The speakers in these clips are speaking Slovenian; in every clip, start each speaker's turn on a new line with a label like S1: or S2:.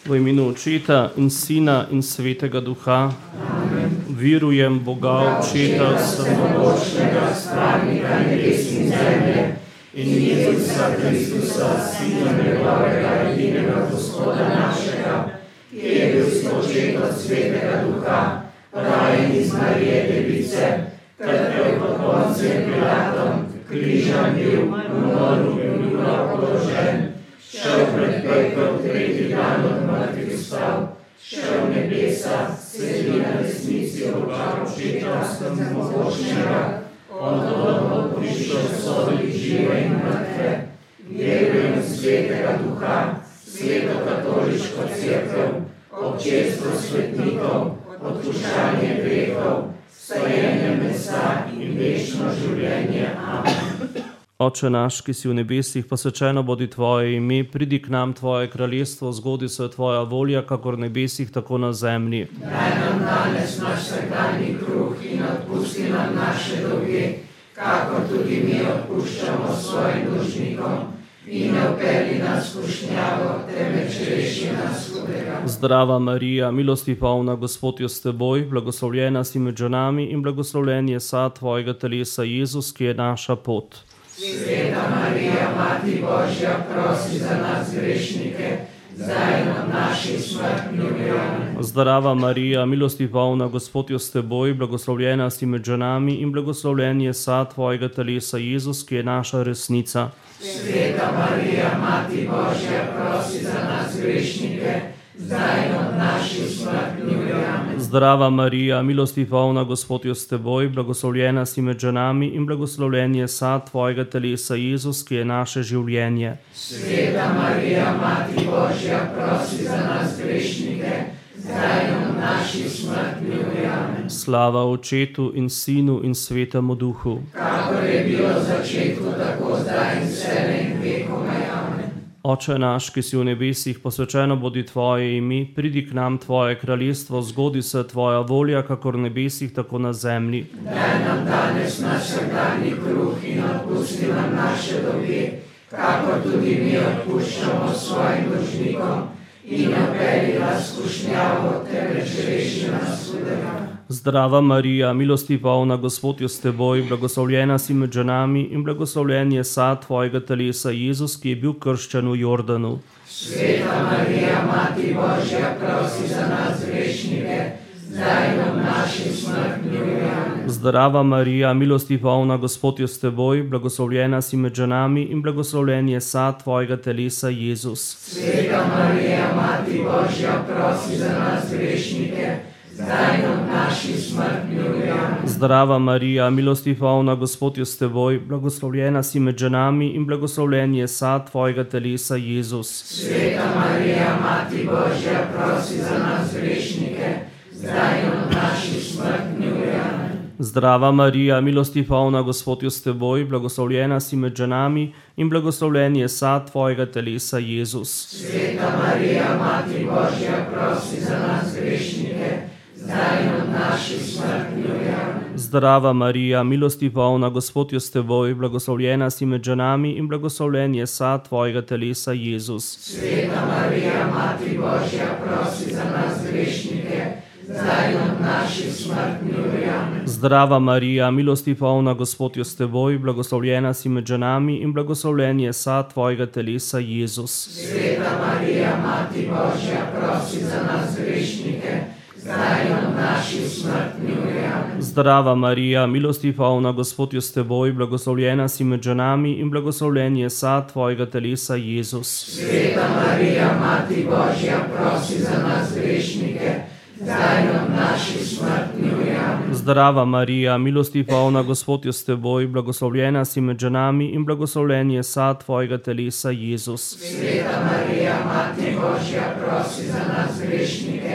S1: V imenu Očeta in Sina in Svetega Duha. Amen. Verujem Boga Očeta vsemogočnega, stvarnika nebes in zemlje, in Jezusa Kristusa, Sina njegovega edinega Gospoda našega, ki je bil spočet od Svetega Duha, rojen iz Marije Device, trpel pod Poncijem Pilatom, križan bil, umrl in položen, šel pred pekel, tretji dan od mrtvih vstal, šel v nebesa, sedi na desnici Boga Očeta vsemogočnega, od tod bo prišel soditi žive in mrtve. Verujem v Svetega Duha, Sveto katoliško cerkev, občestvo svetnikov, odpuščanje grehov, vstajenje mesa in večno življenje. Amen. Oče naš, ki si v nebesih, posvečeno bodi tvoje ime, pridi k nam tvoje kraljestvo, zgodi se tvoja volja, kakor v nebesih, tako na zemlji.
S2: Daj nam danes naš vsakdanji kruh in odpusti nam naše dolge, kakor tudi mi odpuščamo svojim dolžnikom. In ne vpelji nas v skušnjavo, temveč reši nas hudega.
S1: Zdrava Marija, milosti polna, Gospod je s teboj, blagoslovljena si med ženami in blagoslovljen je sad tvojega telesa, Jezus, ki je naša pot.
S2: Sveta Marija, Mati Božja, prosi za nas grešnike, zdaj in od naše smrtne ure.
S1: Zdrava Marija, milosti polna, Gospod je s teboj, blagoslovljena si med ženami in blagoslovljen je sad tvojega telesa, Jezus, ki je naša resnica.
S2: Sveta Marija, Mati Božja, prosi za nas grešnike, zdaj in od naše smrtne ure.
S1: Zdrava Marija, milosti polna, Gospod je s teboj, blagoslovljena si med ženami in blagoslovljen je sad tvojega telesa, Jezus, ki je naše življenje.
S2: Sveta Marija, Mati Božja, prosi za nas grešnike, zdaj in od naše smrtne ure.
S1: Slava Očetu in Sinu in Svetemu Duhu.
S2: Kakor je bilo v začetku, tako zdaj in vselej in vekomaj. Amen.
S1: Oče naš, ki si v nebesih, posvečeno bodi tvoje ime, pridi k nam tvoje kraljestvo, zgodi se tvoja volja, kakor v nebesih, tako na zemlji.
S2: Daj nam danes naš vsakdanji kruh in odpusti nam naše dolge, kakor tudi mi odpuščamo svojim dolžnikom. In ne vpelji nas v skušnjavo, temveč reši nas hudega.
S1: Zdrava Marija, milosti polna, Gospod je s teboj, blagoslovljena si med ženami in blagoslovljen je sad tvojega telesa, Jezus, ki je bil krščen v Jordanu.
S2: Sveta Marija, Mati Božja, prosi za nas grešnike, zdaj in od naše smrtne ure.
S1: Zdrava Marija, milosti polna, Gospod je s teboj, blagoslovljena si med ženami in blagoslovljen je sad tvojega telesa, Jezus.
S2: Sveta Marija, Mati Božja, prosi za nas grešnike, zdaj in od naše smrtne ure.
S1: Zdrava Marija, milosti polna, Gospod je s teboj, blagoslovljena si med ženami in blagoslovljen je sad tvojega telesa, Jezus.
S2: Sveta Marija, Mati Božja, prosi za nas grešnike, zdaj in od naše smrtne ure.
S1: Zdrava Marija, milosti polna, Gospod je s teboj, blagoslovljena si med ženami in blagoslovljen je sad tvojega telesa, Jezus.
S2: Sveta Marija, Mati Božja, prosi za nas grešnike, zdaj in od naše smrtne ure.
S1: Zdrava Marija, milosti polna, Gospod je s teboj, blagoslovljena si med ženami in blagoslovljen je sad tvojega telesa, Jezus.
S2: Sveta Marija, Mati Božja, prosi za nas grešnike, zdaj in od naše smrtne ure.
S1: Zdrava Marija, milosti polna, Gospod je s teboj, blagoslovljena si med ženami in blagoslovljen je sad tvojega telesa, Jezus.
S2: Sveta Marija, Mati Božja, prosi za nas grešnike, zdaj in od naše smrtne ure.
S1: Zdrava Marija, milosti polna, Gospod je s teboj, blagoslovljena si med ženami in blagoslovljen je sad tvojega telesa, Jezus.
S2: Sveta Marija, Mati Božja, prosi za nas grešnike, zdaj in od naše smrtne ure.
S1: Zdrava Marija, milosti polna, Gospod je s teboj, blagoslovljena si med ženami in blagoslovljen je sad tvojega telesa, Jezus.
S2: Sveta Marija, Mati Božja, prosi za nas grešnike,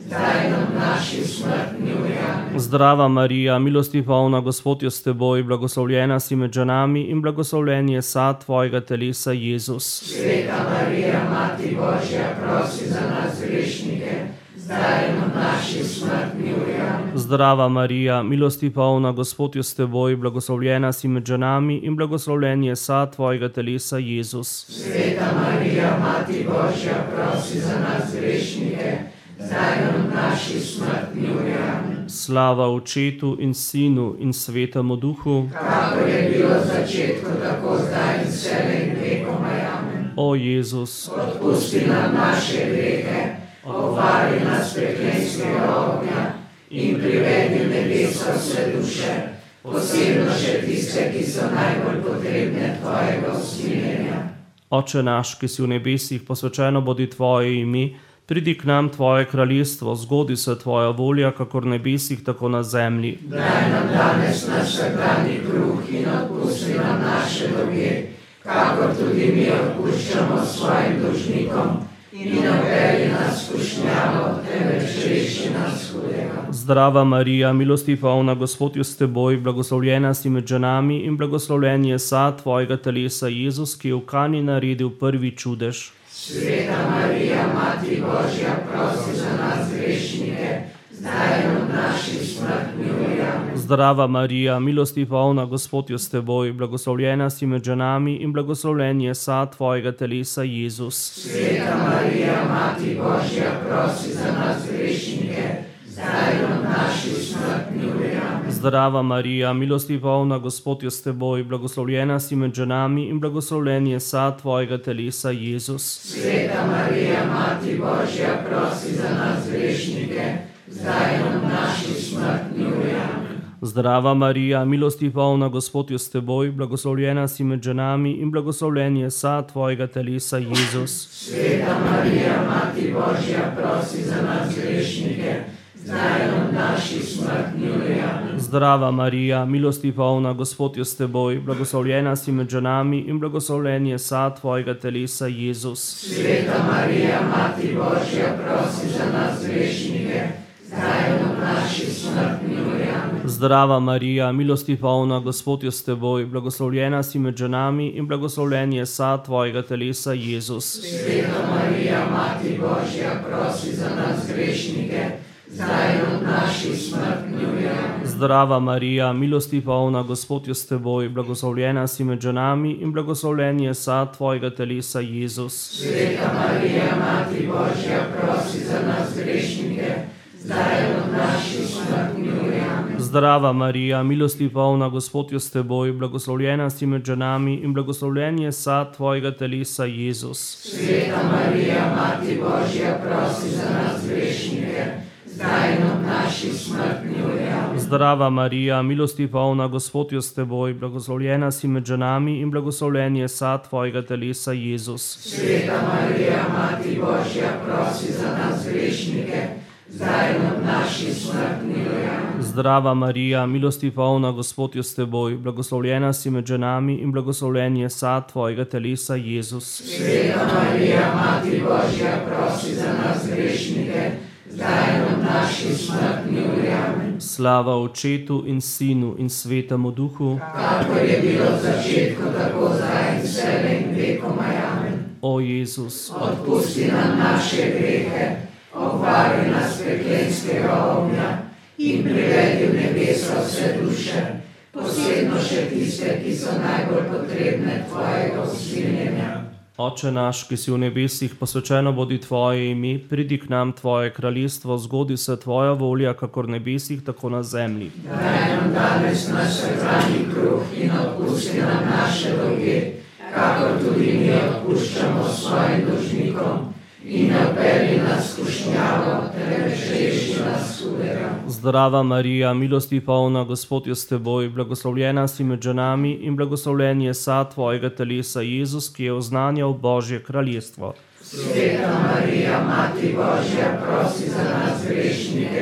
S2: zdaj in ob naši smrtni uri. Amen.
S1: Zdrava Marija, milosti polna, Gospod je s teboj, blagoslovljena si med ženami in blagoslovljen je sad tvojega telesa, Jezus.
S2: Sveta Marija, Mati Božja, prosi za nas grešnike, zdaj in ob naši smrtni uri. Amen.
S1: Zdrava Marija, milosti polna, Gospod je s teboj, blagoslovljena si med ženami in blagoslovljen je sad tvojega telesa, Jezus.
S2: Sveta Marija, Mati Božja, prosi za nas grešnike, zdaj in ob naši smrtni uri. Amen.
S1: Slava Očetu in Sinu in Svetemu Duhu,
S2: Kakor je bilo v začetku, tako zdaj in vselej in vekomaj. Amen.
S1: o Jezus.
S2: Odpusti nam naše grehe, obvari nas peklenskega ognja in privedi v nebesa vse duše, posebno še tiste, ki so najbolj potrebne tvojega usmiljenja.
S1: Oče naš, ki si v nebesih, posvečeno bodi tvoje ime, pridi k nam tvoje kraljestvo, zgodi se tvoja volja, kakor v nebesih, tako na zemlji.
S2: Daj nam danes naš vsakdanji kruh in odpusti nam naše dolge, kakor tudi mi odpuščamo svojim dolžnikom. In ne vpelji nas v skušnjavo, temveč reši nas hudega.
S1: Zdrava Marija, milosti polna, Gospod je s teboj, blagoslovljena si med ženami in blagoslovljen je sad tvojega telesa, Jezus, ki je v Kani naredil prvi čudež.
S2: Sveta Marija, Mati Božja, prosi za nas grešnike, zdaj in ob naši smrtni uri. Amen.
S1: Zdrava Marija, milosti polna, Gospod je s teboj, blagoslovljena si med ženami in blagoslovljen je sad tvojega telesa, Jezus.
S2: Sveta Marija, Mati Božja, prosi za nas grešnike, zdaj in ob naši smrtni uri. Amen.
S1: Zdrava Marija, milosti polna, Gospod je s teboj, blagoslovljena si med ženami in blagoslovljen je sad tvojega telesa, Jezus.
S2: Sveta Marija, Mati Božja, prosi za nas grešnike, zdaj in ob naši smrtni uri. Amen.
S1: Zdrava Marija, milosti polna, Gospod je s teboj, blagoslovljena si med ženami in blagoslovljen je sad tvojega telesa, Jezus.
S2: Sveta Marija, Mati Božja, prosi za nas grešnike, zdaj in ob naši smrtni uri. Amen.
S1: Zdrava Marija, milosti polna, Gospod je s teboj, blagoslovljena si med ženami in blagoslovljen je sad tvojega telesa, Jezus.
S2: Sveta Marija, Mati Božja, prosi za nas grešnike, zdaj in ob naši smrtni uri. Amen.
S1: Zdrava Marija, milosti polna, Gospod je s teboj, blagoslovljena si med ženami in blagoslovljen je sad tvojega telesa, Jezus.
S2: Sveta Marija, Mati Božja, prosi za nas grešnike, zdaj in ob naši smrtni uri. Amen.
S1: Zdrava Marija, milosti polna, Gospod je s teboj, blagoslovljena si med ženami in blagoslovljen je sad tvojega telesa, Jezus.
S2: Sveta Marija, Mati Božja, prosi za nas grešnike, zdaj in ob naši smrtni uri. Amen.
S1: Zdrava Marija, milosti polna, Gospod je s teboj, blagoslovljena si med ženami in blagoslovljen je sad tvojega telesa, Jezus.
S2: Sveta Marija, Mati Božja, prosi za nas grešnike, zdaj in ob naši smrtni uri. Amen.
S1: Zdrava Marija, milosti polna, Gospod je s teboj, blagoslovljena si med ženami in blagoslovljen je sad tvojega telesa, Jezus.
S2: Sveta Marija, Mati Božja, prosi za nas grešnike, zdaj in ob naši smrtni uri. Amen.
S1: Zdrava Marija, milosti polna, Gospod je s teboj, blagoslovljena si med ženami in blagoslovljen je sad tvojega telesa, Jezus.
S2: Sveta Marija, Mati Božja, prosi za nas grešnike, zdaj in ob naši smrtni uri. Amen.
S1: Slava Očetu in Sinu in Svetemu Duhu,
S2: Kakor je bilo v začetku, tako zdaj in vselej in vekomaj. Amen.
S1: o Jezus.
S2: Odpusti nam naše grehe, obvari nas peklenskega ognja in privedi v nebesa vse duše, posebno še tiste, ki so najbolj potrebne tvojega usmiljenja.
S1: Oče naš, ki si v nebesih, posvečeno bodi tvoje ime, pridi k nam tvoje kraljestvo, zgodi se tvoja volja, kakor v nebesih, tako na zemlji.
S2: Daj nam danes naš vsakdanji kruh in odpusti nam naše dolge, kakor tudi mi odpuščamo svojim dolžnikom. In ne vpelji nas v skušnjavo, temveč reši nas hudega.
S1: Zdrava Marija, milosti polna, Gospod je s teboj, blagoslovljena si med ženami in blagoslovljen je sad tvojega telesa, Jezus, ki je oznanjal Božje kraljestvo.
S2: Sveta Marija, Mati Božja, prosi za nas grešnike,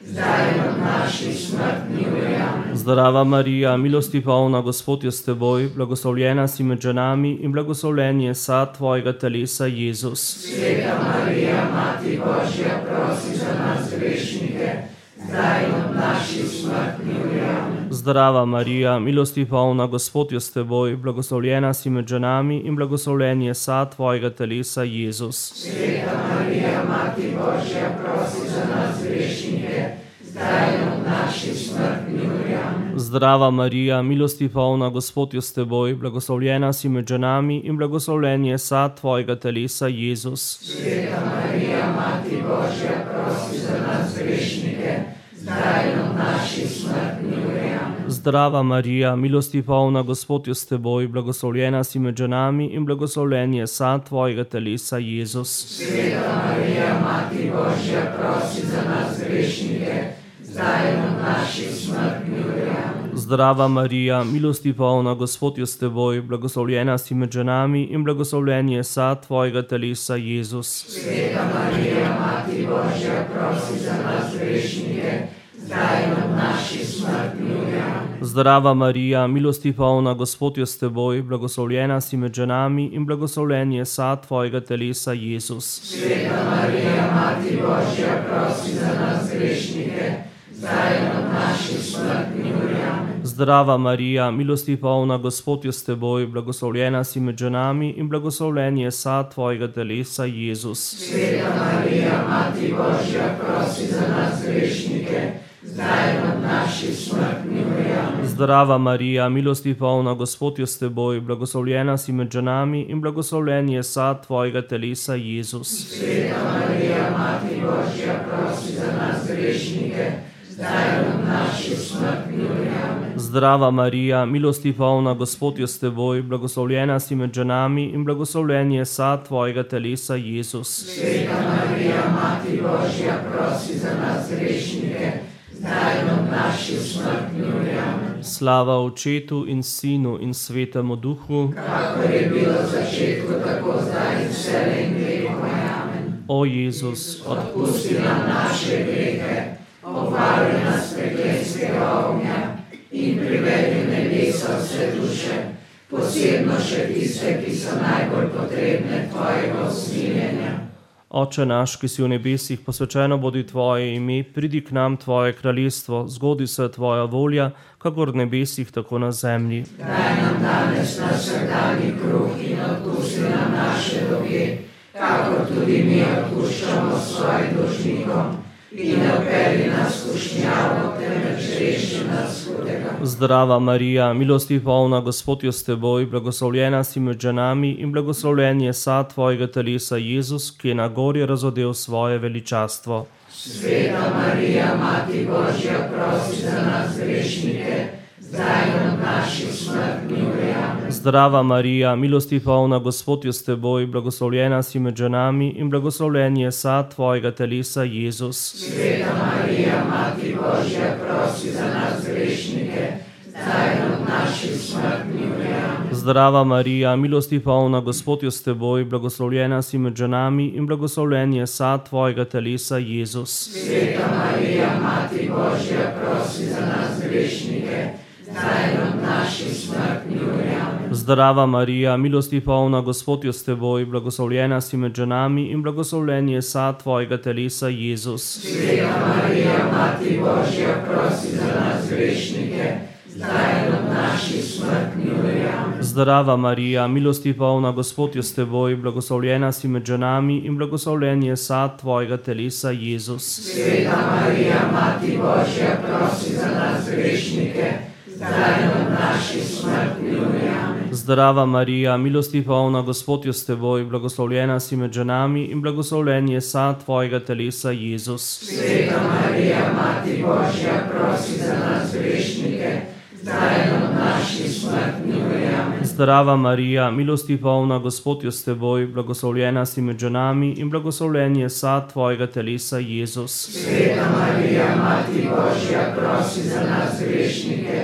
S2: zdaj in ob naši smrtni uri. Amen.
S1: Zdrava Marija, milosti polna, Gospod je s teboj, blagoslovljena si med ženami in blagoslovljen je sad tvojega telesa, Jezus.
S2: Sveta Marija, Mati Božja, prosi za nas grešnike, zdaj in ob naši smrtni uri. Amen.
S1: Zdrava Marija, milosti polna, Gospod je s teboj, blagoslovljena si med ženami in blagoslovljen je sad tvojega telesa, Jezus.
S2: Sveta Marija, Mati Božja, prosi za nas grešnike, zdaj in ob naši smrtni uri. Amen.
S1: Zdrava Marija, milosti polna, Gospod je s teboj, blagoslovljena si med ženami in blagoslovljen je sad tvojega telesa, Jezus.
S2: Sveta Marija, Mati Božja, prosi za nas grešnike, zdaj in ob naši smrtni uri. Amen.
S1: Zdrava Marija, milosti polna, Gospod je s teboj, blagoslovljena si med ženami in blagoslovljen je sad tvojega telesa, Jezus.
S2: Sveta Marija, Mati Božja, prosi za nas grešnike, zdaj in ob naši smrtni uri. Amen.
S1: Zdrava Marija, milosti polna, Gospod je s teboj, blagoslovljena si med ženami in blagoslovljen je sad tvojega telesa, Jezus.
S2: Sveta Marija, Mati Božja, prosi za nas grešnike, zdaj in ob naši smrtni uri. Amen.
S1: Zdrava Marija, milosti polna, Gospod je s teboj, blagoslovljena si med ženami in blagoslovljen je sad tvojega telesa, Jezus.
S2: Sveta Marija, Mati Božja, prosi za nas grešnike, zdaj in ob naši smrtni uri. Amen.
S1: Zdrava Marija, milosti polna, Gospod je s teboj, blagoslovljena si med ženami in blagoslovljen je sad tvojega telesa, Jezus.
S2: Sveta Marija, Mati Božja, prosi za nas grešnike, zdaj in ob naši smrtni uri. Amen.
S1: Zdrava Marija, milosti polna, Gospod je s teboj, blagoslovljena si med ženami in blagoslovljen je sad tvojega telesa, Jezus.
S2: Sveta Marija, Mati Božja, prosi za nas grešnike, zdaj in ob naši smrtni uri. Amen.
S1: Zdrava Marija, milosti polna, Gospod je s teboj, blagoslovljena si med ženami in blagoslovljen je sad tvojega telesa, Jezus.
S2: Sveta Marija, Mati Božja, prosi za nas grešnike, zdaj in ob naši smrtni uri. Amen.
S1: Slava Očetu in Sinu in Svetemu Duhu,
S2: Kakor je bilo v začetku, tako zdaj in vselej in vekoma. Amen.
S1: o Jezus,
S2: Odpusti nam naše grehe, obvaruj nas peklenskega ognja in privedi v nebesa vse duše, posebno še tiste, ki so najbolj potrebne tvojega usmiljenja.
S1: Oče naš, ki si v nebesih, posvečeno bodi tvoje ime, pridi k nam tvoje kraljestvo, zgodi se tvoja volja, kakor v nebesih, tako na zemlji.
S2: Daj nam danes naš vsakdanji kruh in odpusti nam naše dolge, kakor tudi mi odpuščamo svojim dolžnikom. In ne vpelji nas v skušnjavo, temveč reši nas hudega.
S1: Zdrava Marija, milosti polna, Gospod je s teboj, blagoslovljena si med ženami in blagoslovljen je sad tvojega telesa, Jezus, ki je na gori razodel svoje veličastvo.
S2: Sveta Marija, Mati Božja, prosi za nas grešnike, zdaj in ob naši smrtni uri. Amen.
S1: Zdrava Marija, milosti polna, Gospod je s teboj, blagoslovljena si med ženami in blagoslovljen je sad tvojega telesa, Jezus.
S2: Sveta Marija, Mati Božja, prosi za nas grešnike, zdaj in ob naši smrtni uri. Amen.
S1: Zdrava Marija, milosti polna, Gospod je s teboj, blagoslovljena si med ženami in blagoslovljen je sad tvojega telesa, Jezus.
S2: Sveta Marija, Mati Božja, prosi za nas grešnike, zdaj in ob naši smrtni uri. Amen.
S1: Zdrava Marija, milosti polna, Gospod je s teboj, blagoslovljena si med ženami in blagoslovljen je sad tvojega telesa, Jezus.
S2: Sveta Marija, Mati Božja, prosi za nas grešnike, zdaj in ob naši smrtni uri. Amen.
S1: Zdrava Marija, milosti polna, Gospod je s teboj, blagoslovljena si med ženami in blagoslovljen je sad tvojega telesa, Jezus.
S2: Sveta Marija, Mati Božja, prosi za nas grešnike, zdaj in ob naši smrtni uri. Amen.
S1: Zdrava Marija, milosti polna, Gospod je s teboj, blagoslovljena si med ženami in blagoslovljen je sad tvojega telesa, Jezus.
S2: Sveta Marija, Mati Božja, prosi za nas grešnike, zdaj in ob naši smrtni uri. Amen.
S1: Zdrava Marija, milosti polna, Gospod je s teboj, blagoslovljena si med ženami in blagoslovljen je sad tvojega telesa, Jezus.
S2: Sveta Marija, Mati Božja, prosi za nas grešnike,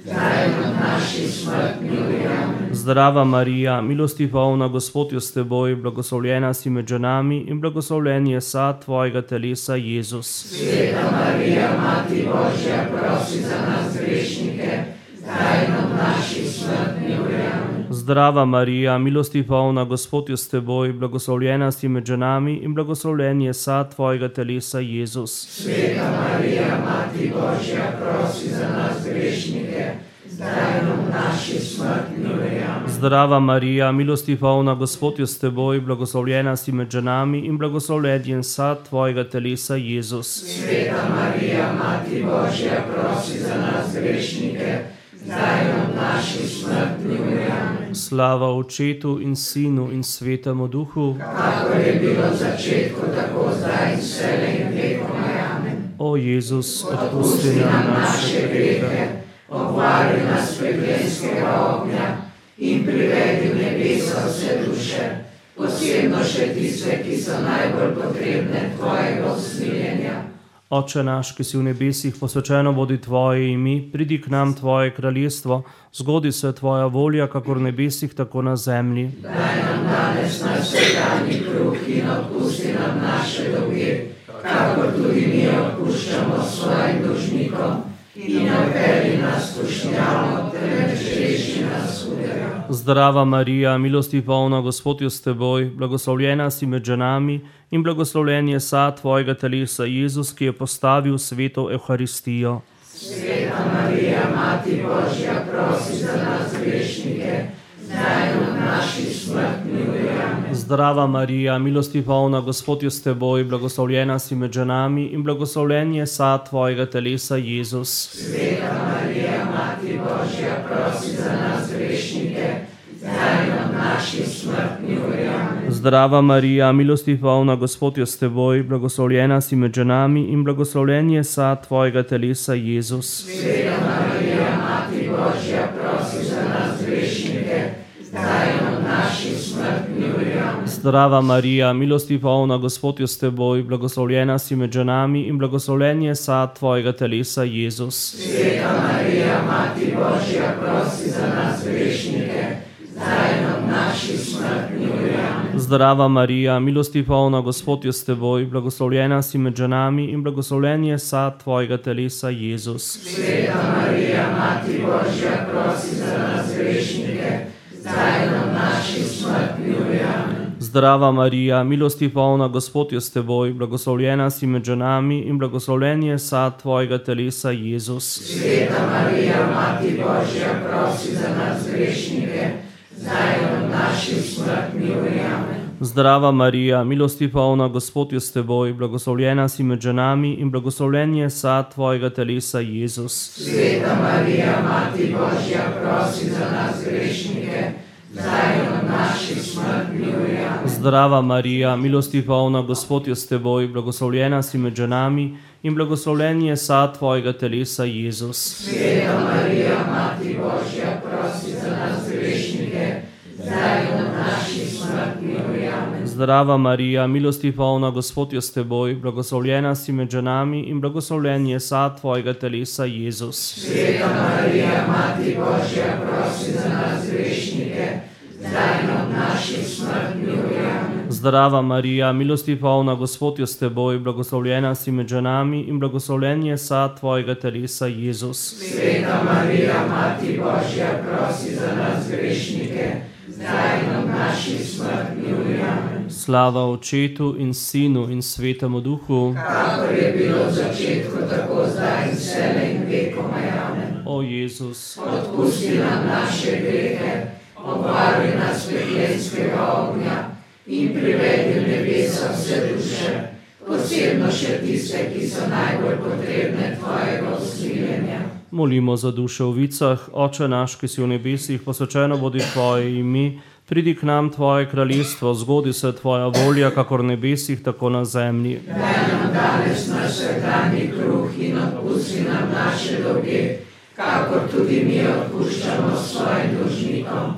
S2: zdaj in ob naši smrtni uri. Amen.
S1: Zdrava Marija, milosti polna, Gospod je s teboj, blagoslovljena si med ženami in blagoslovljen je sad tvojega telesa, Jezus.
S2: Sveta Marija, Mati Božja, prosi za nas grešnike, zdaj in ob naši smrtni uri. Amen.
S1: Zdrava Marija, milosti polna, Gospod je s teboj, blagoslovljena si med ženami in blagoslovljen je sad tvojega telesa, Jezus.
S2: Sveta Marija, Mati Božja, prosi za nas grešnike, zdaj in ob naši smrtni uri. Amen.
S1: Zdrava Marija, milosti polna, Gospod je s teboj, blagoslovljena si med ženami in blagoslovljen je sad tvojega telesa, Jezus.
S2: Sveta Marija, Mati Božja, prosi za nas grešnike, zdaj in ob naši smrtni uri. Amen.
S1: Slava Očetu in Sinu in Svetemu Duhu,
S2: Kakor je bilo v začetku, tako zdaj in vselej in vekomaj. Amen.
S1: o Jezus, odpusti nam naše grehe,
S2: obvari nas peklenskega ognja in privedi v nebesa vse duše, posebno še tiste, ki so najbolj potrebne tvojega usmiljenja.
S1: Oče naš, ki si v nebesih, posvečeno bodi tvoje ime, pridi k nam tvoje kraljestvo, zgodi se tvoja volja, kakor v nebesih, tako na zemlji.
S2: Daj nam danes naš vsakdanji kruh in odpusti nam naše dolge, kakor tudi mi odpuščamo svojim dolžnikom. In ne vpelji nas v skušnjavo, temveč reši nas hudega.
S1: Zdrava Marija, milosti polna, Gospod je s teboj, blagoslovljena si med ženami in blagoslovljen je sad tvojega telesa, Jezus, ki je postavil sveto Evharistijo.
S2: Sveta Marija, Mati Božja, prosi za nas grešnike, zdaj in ob naši smrtni uri. Amen.
S1: Zdrava Marija, milosti polna, Gospod je s teboj, blagoslovljena si med ženami in blagoslovljen je sad tvojega telesa, Jezus.
S2: Sveta Marija, Mati Božja, prosi za nas grešnike, zdaj in ob naši smrtni uri. Amen.
S1: Zdrava Marija, milosti polna, Gospod je s teboj, blagoslovljena si med ženami in blagoslovljen je sad tvojega telesa, Jezus.
S2: Sveta Marija, Mati Božja, prosi za nas grešnike, zdaj in ob naši smrtni uri. Amen.
S1: Zdrava Marija, milosti polna, Gospod je s teboj, blagoslovljena si med ženami in blagoslovljen je sad tvojega telesa, Jezus.
S2: Sveta Marija, Mati Božja, prosi za nas grešnike, zdaj in ob naši smrtni uri. Amen.
S1: Zdrava Marija, milosti polna, Gospod je s teboj, blagoslovljena si med ženami in blagoslovljen je sad tvojega telesa, Jezus.
S2: Sveta Marija, Mati Božja, prosi za nas grešnike, zdaj in ob naši smrtni uri. Amen.
S1: Zdrava Marija, milosti polna, Gospod je s teboj, blagoslovljena si med ženami in blagoslovljen je sad tvojega telesa, Jezus.
S2: Sveta Marija, Mati Božja, prosi za nas grešnike, zdaj in ob naši smrtni uri. Amen.
S1: Zdrava Marija, milosti polna, Gospod je s teboj, blagoslovljena si med ženami in blagoslovljen je sad tvojega telesa, Jezus.
S2: Sveta Marija, Mati Božja, prosi za nas grešnike, zdaj in ob naši smrtni uri. Amen.
S1: Zdrava Marija, milosti polna, Gospod je s teboj, blagoslovljena si med ženami in blagoslovljen je sad tvojega telesa, Jezus.
S2: Sveta Marija, Mati Božja, prosi za nas grešnike, zdaj in ob naši smrtni uri. Amen.
S1: Zdrava Marija, milosti polna, Gospod je s teboj, blagoslovljena si med ženami in blagoslovljen je sad tvojega telesa, Jezus.
S2: Sveta Marija, Mati Božja, prosi za nas grešnike, zdaj in ob naši smrtni uri. Amen.
S1: Zdrava Marija, milosti polna, Gospod je s teboj, blagoslovljena si med ženami in blagoslovljen je sad tvojega telesa, Jezus.
S2: Sveta Marija, Mati Božja, prosi za nas grešnike, zdaj in ob naši smrtni uri. Amen.
S1: Slava Očetu in Sinu in Svetemu Duhu,
S2: Kakor je bilo v začetku, tako zdaj in vselej in vekomaj. Amen.
S1: o Jezus.
S2: Odpusti nam naše grehe, obvaruj nas peklenskega ognja in privedi v nebesa vse duše, posebno še tiste, ki so najbolj potrebne tvojega usmiljenja.
S1: Molimo za duše v vicah, Oče naš, ki si v nebesih, posvečeno bodi tvoje ime, pridi k nam tvoje kraljestvo, zgodi se tvoja volja, kakor v nebesih, tako na zemlji.
S2: Daj nam danes naš vsakdanji kruh in odpusti nam naše dolge, kakor tudi mi odpuščamo svojim dolžnikom.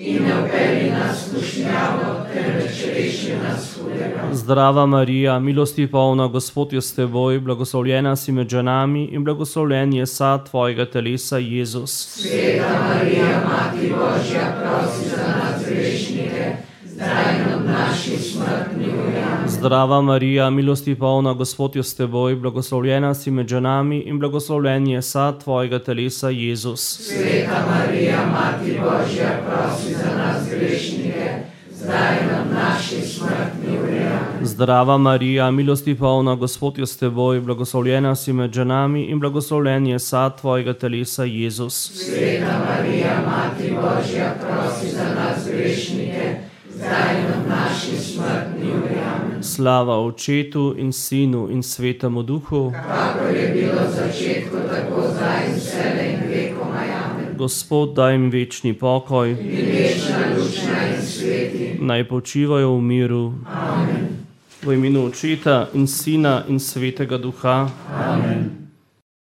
S2: in ne vpelji nas v skušnjavo, temveč reši nas hudega.
S1: Zdrava Marija, milosti polna, Gospod je s teboj, blagoslovljena si med ženami in blagoslovljen je sad tvojega telesa, Jezus.
S2: Sveta Marija, Mati Božja, prosi za nas grešnike, zdaj in ob naši smrtni uri. Amen.
S1: Zdrava Marija, milosti polna, Gospod je s teboj, blagoslovljena si med ženami in blagoslovljen je sad tvojega telesa, Jezus.
S2: Sveta Marija, Mati Božja, prosi za nas grešnike, zdaj in ob naši smrtni uri. Amen.
S1: Zdrava Marija, milosti polna, Gospod je s teboj, blagoslovljena si med ženami in blagoslovljen je sad tvojega telesa, Jezus.
S2: Sveta Marija, Mati Božja, prosi za nas grešnike, zdaj in ob naši smrtni uri. Amen.
S1: Slava Očetu in Sinu in Svetemu Duhu,
S2: Kakor je bilo v začetku, tako zdaj in vselej in vekomaj. Amen.
S1: Gospod daj jim večni pokoj,
S2: In večna, lučna in sveti.
S1: naj počivajo v miru.
S2: Amen.
S1: V imenu Očeta in Sina in Svetega Duha.
S2: Amen.